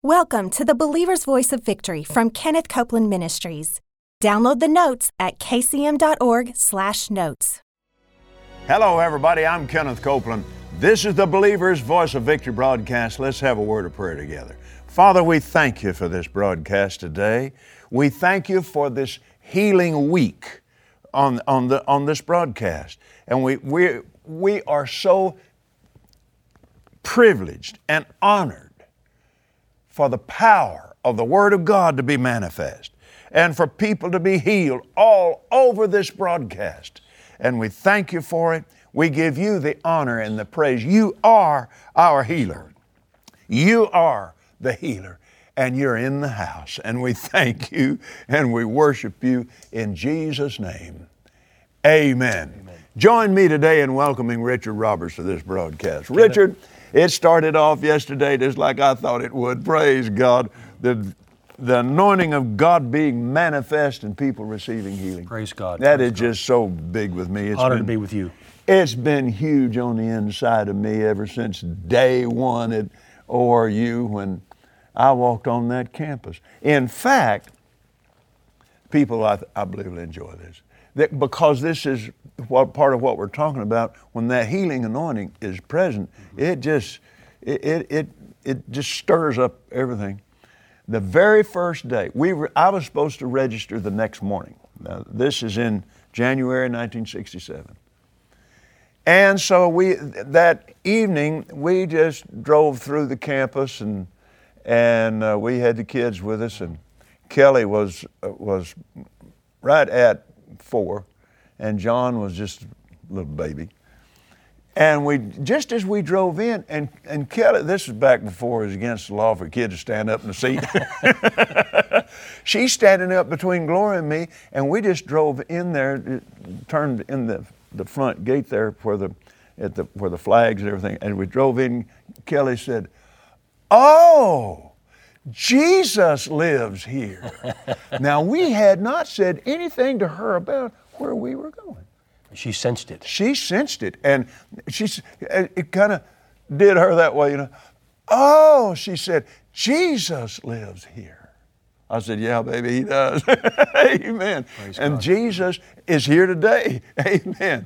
Welcome to the Believer's Voice of Victory from Kenneth Copeland Ministries. Download the notes at kcm.org/notes. Hello, everybody. I'm Kenneth Copeland. This is the Believer's Voice of Victory broadcast. Let's have a word of prayer together. Father, we thank you for this broadcast today. We thank you for this healing week on this broadcast. And we are so privileged and honored for the power of the Word of God to be manifest and for people to be healed all over this broadcast. And we thank you for it. We give you the honor and the praise. You are our healer. You are the healer, and you're in the house. And we thank you and we worship you in Jesus' name. Amen. Amen. Join me today in welcoming Richard Roberts to this broadcast. Richard, it started off yesterday just like I thought it would. Praise God. The anointing of God being manifest and people receiving healing. Praise God. That is just so big with me. Honored to be with you. It's been huge on the inside of me ever since day one at ORU when I walked on that campus. In fact, people I believe will enjoy this. Because this is part of what we're talking about. When that healing anointing is present, it just stirs up everything. The very first day, I was supposed to register the next morning. Now, this is in January 1967. And so that evening, we just drove through the campus and we had the kids with us, and Kelly was right at 4, and John was just a little baby. And just as we drove in, and Kelly, this was back before it was against the law for a kid to stand up in the seat. She's standing up between Gloria and me, and we just drove in there, turned in the front gate there where the flags and everything, and we drove in. Kelly said, "Oh, Jesus lives here." Now, we had not said anything to her about where we were going. She sensed it. She sensed it, and it kind of did her that way, you know. "Oh," she said, "Jesus lives here." I said, "Yeah, baby, he does." Amen. Praise and God. Jesus is here today. Amen.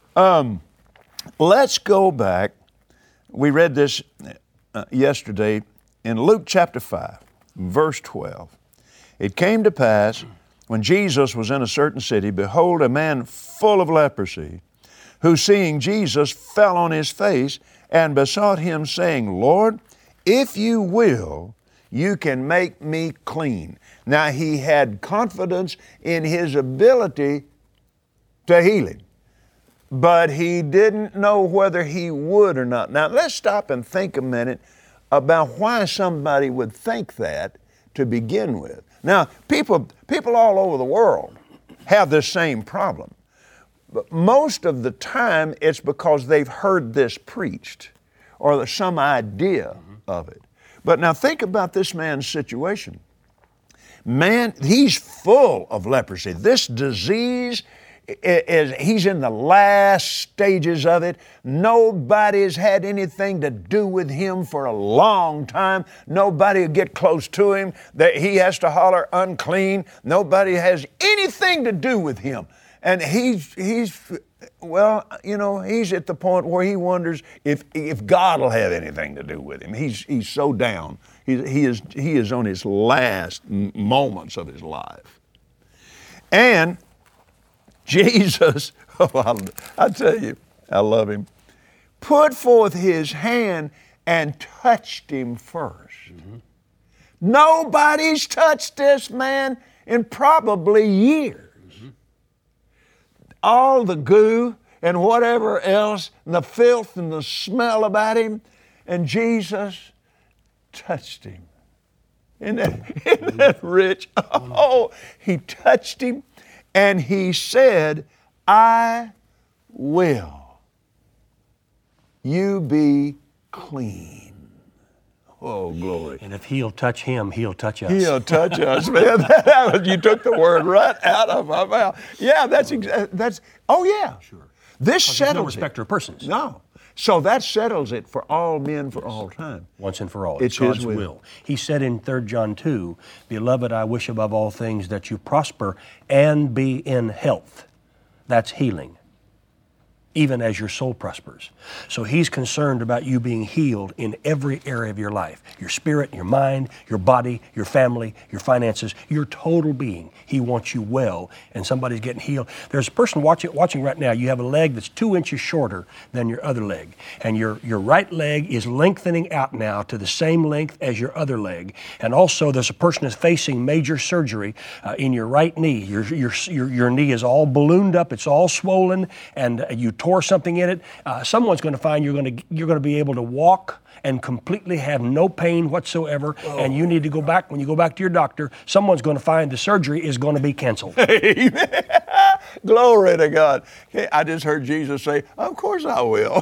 Let's go back. We read this yesterday in Luke chapter 5, verse 12. "It came to pass, when Jesus was in a certain city, behold, a man full of leprosy, who seeing Jesus fell on his face and besought him, saying, Lord, if you will, you can make me clean." Now, he had confidence in his ability to heal him, but he didn't know whether he would or not. Now, let's stop and think a minute about why somebody would think that to begin with. Now, people all over the world have this same problem. But most of the time, it's because they've heard this preached or there's some idea of it. But now think about this man's situation. Man, he's full of leprosy. This disease he's in the last stages of it. Nobody's had anything to do with him for a long time. Nobody will get close to him. He has to holler unclean. Nobody has anything to do with him. And he's at the point where he wonders if God will have anything to do with him. He's so down. He is on his last moments of his life. And Jesus, I tell you, I love him, put forth his hand and touched him first. Mm-hmm. Nobody's touched this man in probably years. Mm-hmm. All the goo and whatever else, and the filth and the smell about him, and Jesus touched him. Isn't that rich? Oh, he touched him. And he said, I will. You be clean. Oh, glory. And if he'll touch him, he'll touch us. He'll touch us, man. You took the word right out of my mouth. Yeah, that's, oh yeah. Sure. This settles no respecter of persons. No. So that settles it for all men for all time. Once and for all. It's God's His will. He said in 3 John 2, Beloved, I wish above all things that you prosper and be in health. That's healing, even as your soul prospers. So He's concerned about you being healed in every area of your life. Your spirit, your mind, your body, your family, your finances, your total being. He wants you well, and somebody's getting healed. There's a person watching right now. You have a leg that's 2 inches shorter than your other leg, and your right leg is lengthening out now to the same length as your other leg. And also there's a person that's facing major surgery in your right knee. Your knee is all ballooned up, it's all swollen, and you tore something in it. Someone's going to find you're going to be able to walk and completely have no pain whatsoever. Oh. And you need to go back, when you go back to your doctor, someone's going to find the surgery is going to be canceled. Amen. Glory to God. Hey, I just heard Jesus say, of course I will.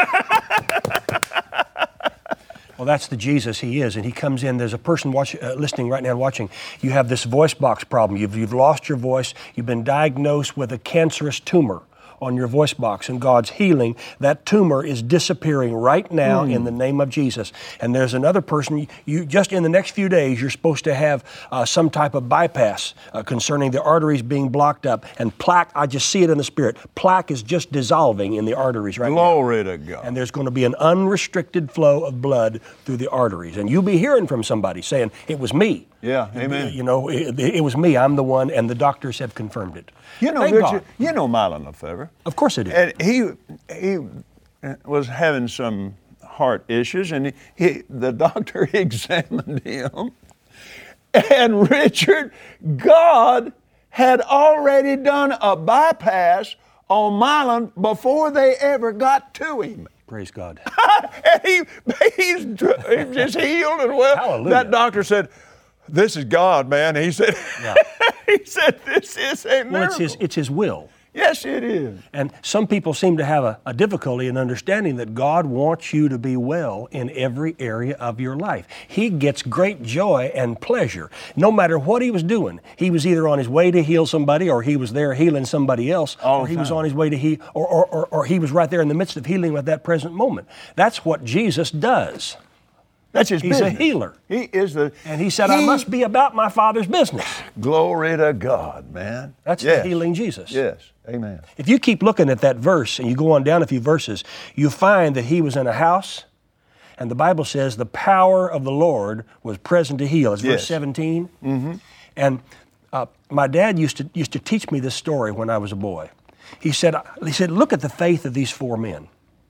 Well, that's the Jesus He is, and He comes in. There's a person listening right now, watching. You have this voice box problem. You've lost your voice. You've been diagnosed with a cancerous tumor on your voice box, and God's healing. That tumor is disappearing right now in the name of Jesus. And there's another person, you just in the next few days, you're supposed to have some type of bypass concerning the arteries being blocked up. And plaque, I just see it in the spirit, plaque is just dissolving in the arteries right now. Glory to God. And there's going to be an unrestricted flow of blood through the arteries. And you'll be hearing from somebody saying, it was me. Yeah, amen. You know, it was me, I'm the one, and the doctors have confirmed it. You know, Thank Richard, God. you know Mylon Lefebvre. Of course I do. And he was having some heart issues, and the doctor examined him. And Richard, God had already done a bypass on Mylon before they ever got to him. Praise God. And he's just healed and well. Hallelujah. That doctor said, this is God, man. He said, Yeah. he said, this is a miracle. Well, it's His will. Yes, it is. And some people seem to have a difficulty in understanding that God wants you to be well in every area of your life. He gets great joy and pleasure. No matter what He was doing, He was either on His way to heal somebody, or He was there healing somebody else, or He was on His way to heal, or He was right there in the midst of healing at that present moment. That's what Jesus does. That's His business. He's a healer. He is And He said, I must be about my Father's business. Glory to God, man. That's the healing Jesus. Yes, amen. If you keep looking at that verse and you go on down a few verses, you find that He was in a house, and the Bible says the power of the Lord was present to heal. It's verse 17. Mm-hmm. And my dad used to teach me this story when I was a boy. He said, look at the faith of these four men.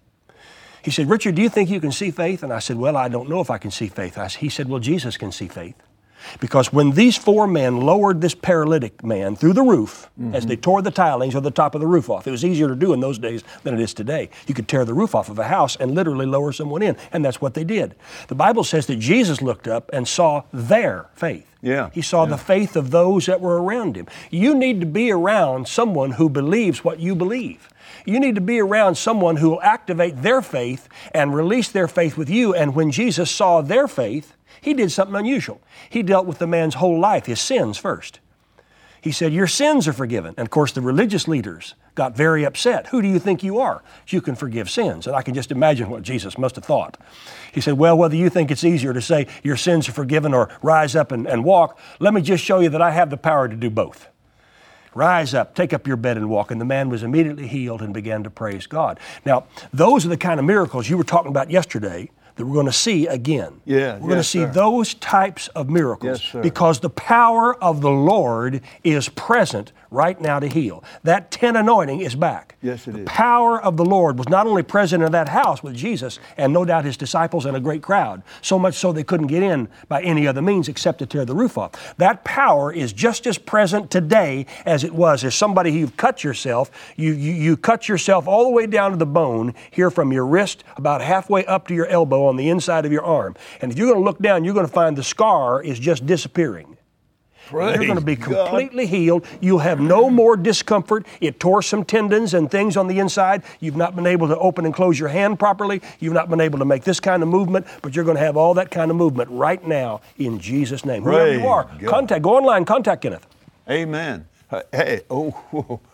He said, Richard, do you think you can see faith? And I said, well, I don't know if I can see faith. He said, well, Jesus can see faith. Because when these four men lowered this paralytic man through the roof, as they tore the tilings or the top of the roof off, it was easier to do in those days than it is today. You could tear the roof off of a house and literally lower someone in, and that's what they did. The Bible says that Jesus looked up and saw their faith. Yeah. He saw the faith of those that were around Him. You need to be around someone who believes what you believe. You need to be around someone who will activate their faith and release their faith with you. And when Jesus saw their faith, He did something unusual. He dealt with the man's whole life, his sins first. He said, your sins are forgiven. And of course, the religious leaders got very upset. Who do you think you are? You can forgive sins. And I can just imagine what Jesus must have thought. He said, well, whether you think it's easier to say your sins are forgiven or rise up and walk, let me just show you that I have the power to do both. Rise up, take up your bed and walk. And the man was immediately healed and began to praise God. Now, those are the kind of miracles you were talking about yesterday that we're going to see again. Yeah, we're going to see those types of miracles because the power of the Lord is present right now to heal. That 10 anointing is back. Yes, it is. The power of the Lord was not only present in that house with Jesus and no doubt His disciples and a great crowd, so much so they couldn't get in by any other means except to tear the roof off. That power is just as present today as it was. As somebody who've cut yourself, you cut yourself all the way down to the bone here from your wrist about halfway up to your elbow on the inside of your arm. And if you're going to look down, you're going to find the scar is just disappearing. You're going to be completely healed. You'll have no more discomfort. It tore some tendons and things on the inside. You've not been able to open and close your hand properly. You've not been able to make this kind of movement, but you're going to have all that kind of movement right now in Jesus' name. Whoever you are, go online, contact Kenneth. Amen. Hey,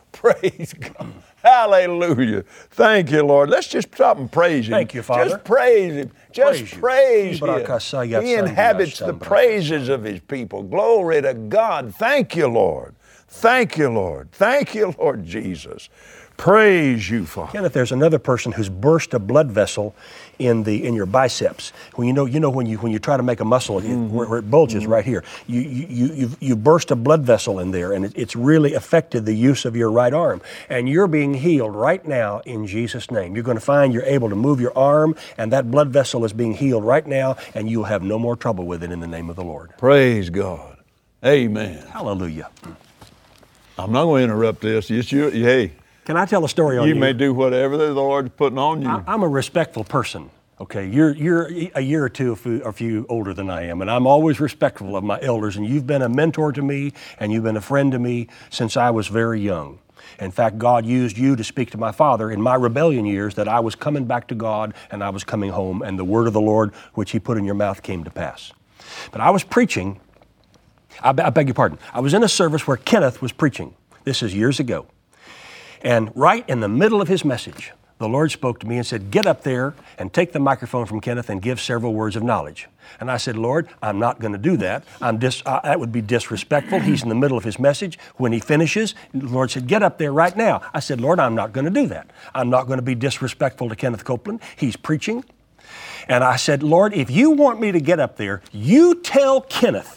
Praise God. Hallelujah. Thank you, Lord. Let's just stop and praise Him. Thank you, Father. Just praise Him. Just praise Him. He inhabits the praises of His people. Glory to God. Thank you, Lord. Thank you, Lord. Thank you, Lord Jesus. Praise you, Father. Kenneth, there's another person who's burst a blood vessel in your biceps. When you know when you try to make a muscle where it bulges right here, you burst a blood vessel in there, and it's really affected the use of your right arm. And you're being healed right now in Jesus' name. You're going to find you're able to move your arm, and that blood vessel is being healed right now, and you'll have no more trouble with it in the name of the Lord. Praise God. Amen. Hallelujah. I'm not going to interrupt this. Hey. Can I tell a story on you? You may do whatever the Lord's putting on you. I'm a respectful person. Okay, you're a year or two, a few older than I am, and I'm always respectful of my elders, and you've been a mentor to me, and you've been a friend to me since I was very young. In fact, God used you to speak to my father in my rebellion years that I was coming back to God and I was coming home, and the word of the Lord, which He put in your mouth, came to pass. But I was preaching, I beg your pardon, I was in a service where Kenneth was preaching. This is years ago. And right in the middle of his message, the Lord spoke to me and said, get up there and take the microphone from Kenneth and give several words of knowledge. And I said, Lord, I'm not going to do that. That would be disrespectful. He's in the middle of his message. When he finishes, the Lord said, get up there right now. I said, Lord, I'm not going to do that. I'm not going to be disrespectful to Kenneth Copeland. He's preaching. And I said, Lord, if you want me to get up there, you tell Kenneth.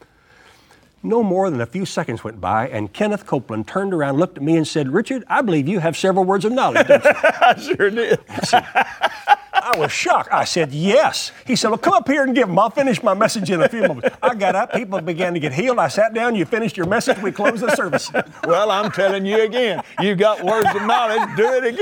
No more than a few seconds went by, and Kenneth Copeland turned around, looked at me, and said, Richard, I believe you have several words of knowledge, don't you? I sure did. I was shocked. I said, yes. He said, well, come up here and give them. I'll finish my message in a few moments. I got up. People began to get healed. I sat down. You finished your message. We closed the service. Well, I'm telling you again, you got words of knowledge. Do it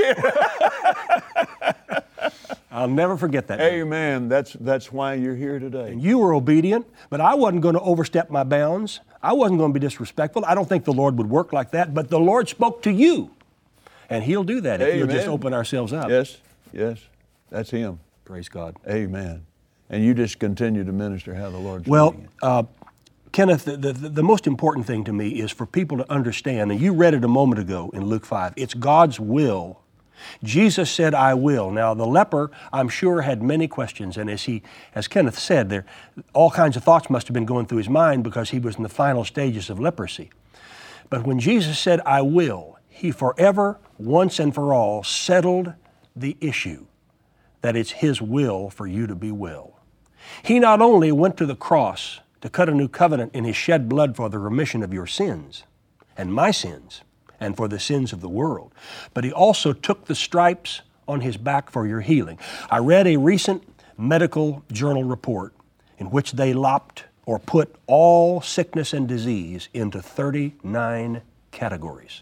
again. I'll never forget that. Amen. That's why you're here today. And you were obedient, but I wasn't going to overstep my bounds. I wasn't going to be disrespectful. I don't think the Lord would work like that, but the Lord spoke to you. And He'll do that if you'll just open ourselves up. Yes. That's Him. Praise God. Amen. And you just continue to minister how the Lord's doing it. Kenneth, the most important thing to me is for people to understand, and you read it a moment ago in Luke 5, it's God's will. Jesus said, I will. Now, the leper, I'm sure, had many questions, and as Kenneth said, all kinds of thoughts must have been going through his mind because he was in the final stages of leprosy. But when Jesus said, I will, He forever, once and for all, settled the issue that it's His will for you to be well. He not only went to the cross to cut a new covenant in His shed blood for the remission of your sins and my sins, and for the sins of the world. But He also took the stripes on His back for your healing. I read a recent medical journal report in which they lopped or put all sickness and disease into 39 categories.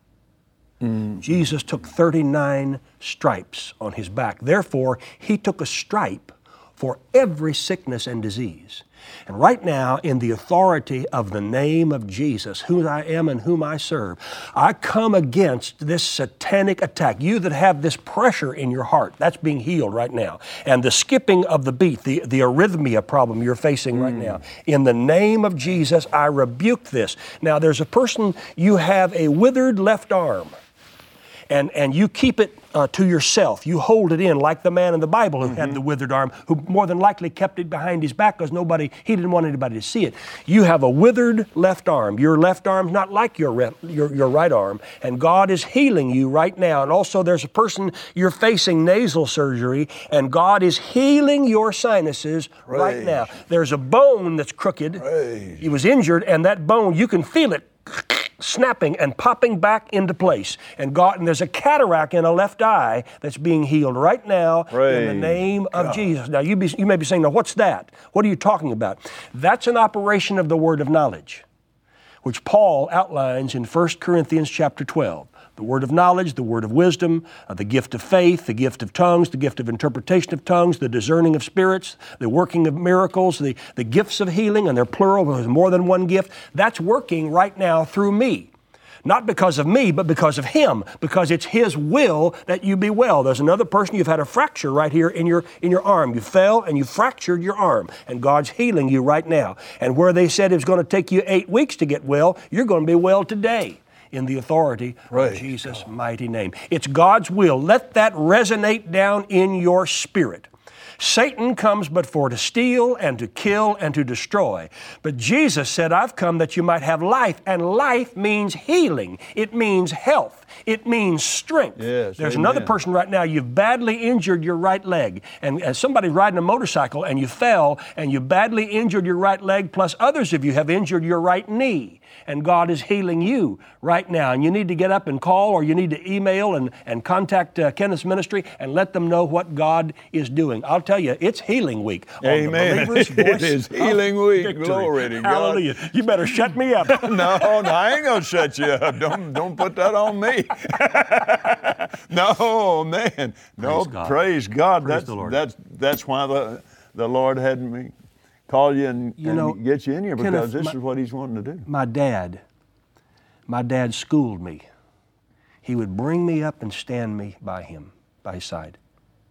Jesus took 39 stripes on His back. Therefore, He took a stripe for every sickness and disease. And right now, in the authority of the name of Jesus, who I am and whom I serve, I come against this satanic attack. You that have this pressure in your heart, that's being healed right now. And the skipping of the beat, the arrhythmia problem you're facing right now. In the name of Jesus, I rebuke this. Now, there's a person, you have a withered left arm. And you keep it to yourself. You hold it in like the man in the Bible who had the withered arm, who more than likely kept it behind his back because he didn't want anybody to see it. You have a withered left arm. Your left arm's not like your right arm, and God is healing you right now. And also there's a person, you're facing nasal surgery, and God is healing your sinuses right now. There's a bone that's crooked. He was injured, and that bone, you can feel it snapping and popping back into place. And there's a cataract in a left eye that's being healed right now in the name of Jesus. Now, you may be saying, now what's that? What are you talking about? That's an operation of the word of knowledge, which Paul outlines in 1 Corinthians chapter 12. The word of knowledge, the word of wisdom, the gift of faith, the gift of tongues, the gift of interpretation of tongues, the discerning of spirits, the working of miracles, the gifts of healing, and they're plural, there's more than one gift. That's working right now through me. Not because of me, but because of Him, because it's His will that you be well. There's another person, you've had a fracture right here in your arm. You fell and you fractured your arm, and God's healing you right now. And where they said it was going to take you 8 weeks to get well, you're going to be well today. in the authority Praise of Jesus' mighty name. It's God's will. Let that resonate down in your spirit. Satan comes but for to steal and to kill and to destroy. But Jesus said, I've come that you might have life. And life means healing. It means health. It means strength. Yes, There's amen. another person right now, you've badly injured your right leg. And as somebody riding a motorcycle and you fell and you badly injured your right leg, plus others of you have injured your right knee. And God is healing you right now. And you need to get up and call, or you need to email and contact Kenneth's ministry and let them know what God is doing. I'll tell you, it's healing week. Amen. On the Believer's It Voice is of healing week. Victory. Glory to God. Hallelujah. You better shut me up. No, I ain't gonna shut you up. Don't put that on me. No, man. No, praise God. Praise the Lord. That's why the Lord had me call you and get you in here, because Kenneth, this is what He's wanting to do. My dad schooled me. He would bring me up and stand me by his side.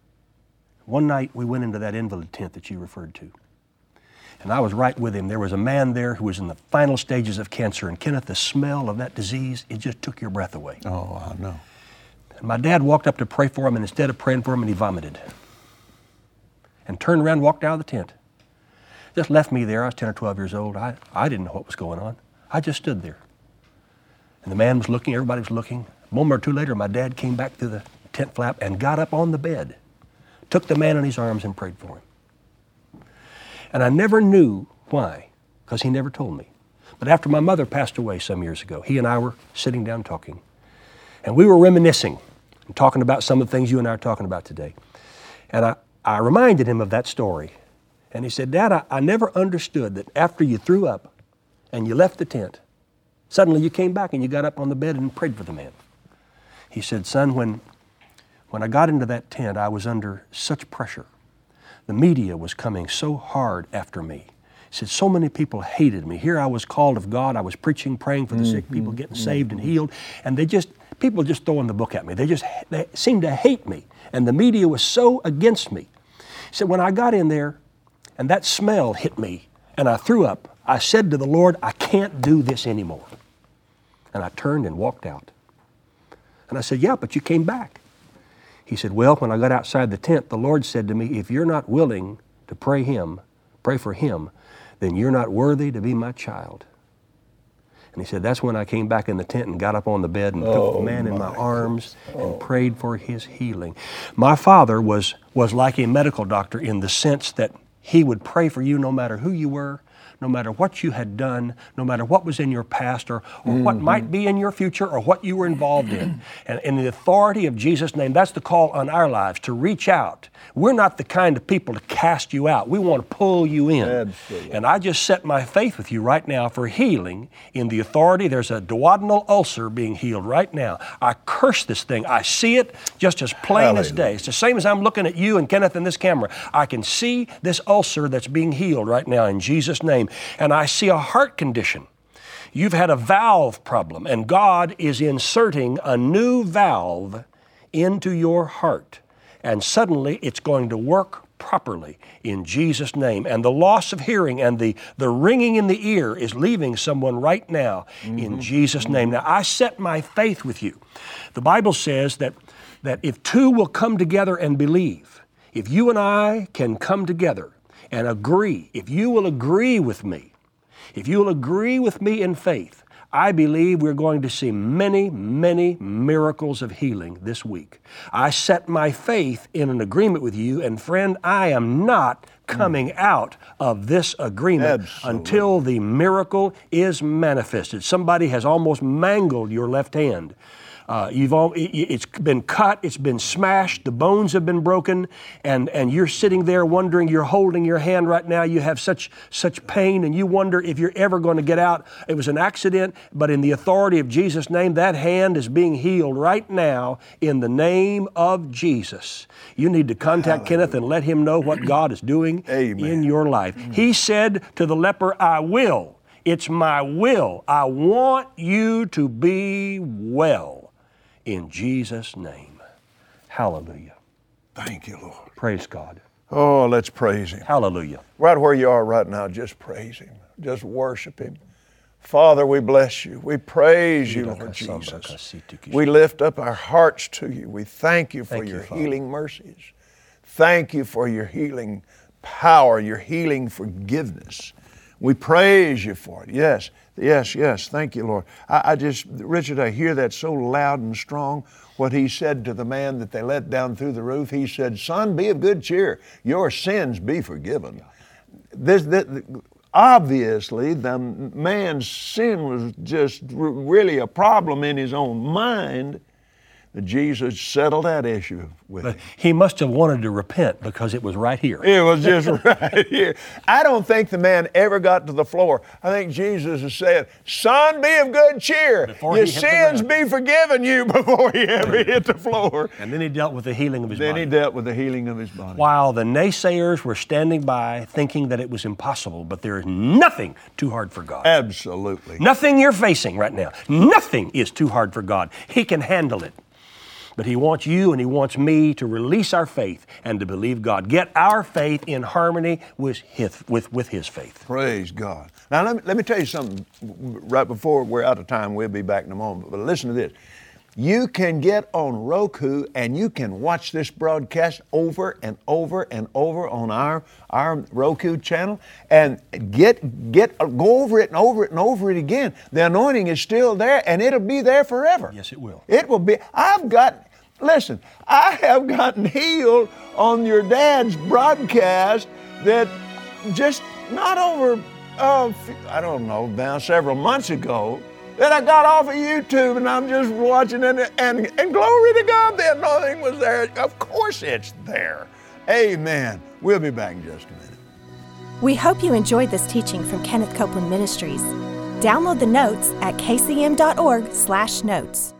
One night we went into that invalid tent that you referred to. And I was right with him. There was a man there who was in the final stages of cancer. And Kenneth, the smell of that disease, it just took your breath away. Oh, I know. And my dad walked up to pray for him, and instead of praying for him, he vomited. And turned around and walked out of the tent. Just left me there. I was 10 or 12 years old. I didn't know what was going on. I just stood there. And the man was looking, everybody was looking. A moment or two later, my dad came back through the tent flap and got up on the bed, took the man in his arms and prayed for him. And I never knew why, because he never told me. But after my mother passed away some years ago, he and I were sitting down talking. And we were reminiscing and talking about some of the things you and I are talking about today. And I reminded him of that story. And he said, Dad, I never understood that after you threw up and you left the tent, suddenly you came back and you got up on the bed and prayed for the man. He said, son, when I got into that tent, I was under such pressure. The media was coming so hard after me. He said, so many people hated me. Here I was called of God. I was preaching, praying for the sick, people getting saved and healed. And people just throwing the book at me. They seemed to hate me. And the media was so against me. He said, when I got in there and that smell hit me and I threw up, I said to the Lord, I can't do this anymore. And I turned and walked out. And I said, yeah, but you came back. He said, well, when I got outside the tent, the Lord said to me, if you're not willing to pray for him, then you're not worthy to be my child. And he said, that's when I came back in the tent and got up on the bed and took the man in my arms and prayed for his healing. My father was like a medical doctor in the sense that he would pray for you no matter who you were, no matter what you had done, no matter what was in your past or what might be in your future or what you were involved in. And in the authority of Jesus' name, that's the call on our lives, to reach out. We're not the kind of people to cast you out. We want to pull you in. Absolutely. And I just set my faith with you right now for healing in the authority. There's a duodenal ulcer being healed right now. I curse this thing. I see it just as plain as day. It's the same as I'm looking at you and Kenneth in this camera. I can see this ulcer that's being healed right now in Jesus' name. And I see a heart condition. You've had a valve problem, and God is inserting a new valve into your heart. And suddenly it's going to work properly in Jesus' name. And the loss of hearing and the ringing in the ear is leaving someone right now in Jesus' name. Now, I set my faith with you. The Bible says that if two will come together and believe, if you and I can come together and agree, if you will agree with me, if you will agree with me in faith, I believe we're going to see many, many miracles of healing this week. I set my faith in an agreement with you, and friend, I am not coming out of this agreement until the miracle is manifested. Somebody has almost mangled your left hand. It's been cut, it's been smashed, the bones have been broken, and you're sitting there wondering, you're holding your hand right now, you have such pain, and you wonder if you're ever going to get out. It was an accident, but in the authority of Jesus' name, that hand is being healed right now in the name of Jesus. You need to contact Kenneth and let him know what God is doing in your life. He said to the leper, I will. It's my will. I want you to be well. In Jesus' name. Hallelujah. Thank you, Lord. Praise God. Oh, let's praise Him. Hallelujah. Right where you are right now, just praise Him. Just worship Him. Father, we bless you. We praise you, Lord Jesus. We lift up our hearts to you. We thank you for your healing mercies. Thank you for your healing power, your healing forgiveness. We praise you for it. Yes, yes, yes. Thank you, Lord. Richard, I hear that so loud and strong. What he said to the man that they let down through the roof, he said, son, be of good cheer. Your sins be forgiven. Obviously, the man's sin was just really a problem in his own mind. Jesus settled that issue with him. He must have wanted to repent because it was right here. It was just right here. I don't think the man ever got to the floor. I think Jesus is saying, son, be of good cheer. Your sins be forgiven you before he ever hit the floor. And then he dealt with the healing of his body. Then he dealt with the healing of his body. While the naysayers were standing by thinking that it was impossible, but there is nothing too hard for God. Absolutely. Nothing you're facing right now. Nothing is too hard for God. He can handle it. But He wants you and He wants me to release our faith and to believe God. Get our faith in harmony with His faith. Praise God. Now let me tell you something right before we're out of time. We'll be back in a moment. But listen to this. You can get on Roku and you can watch this broadcast over and over and over on our Roku channel and go over it and over it and over it again. The anointing is still there and it'll be there forever. Yes, it will. It will be. Listen, I have gotten healed on your dad's broadcast that just not over, I don't know, now several months ago, that I got off of YouTube and I'm just watching it and glory to God, the anointing was there. Of course it's there. Amen. We'll be back in just a minute. We hope you enjoyed this teaching from Kenneth Copeland Ministries. Download the notes at kcm.org/notes.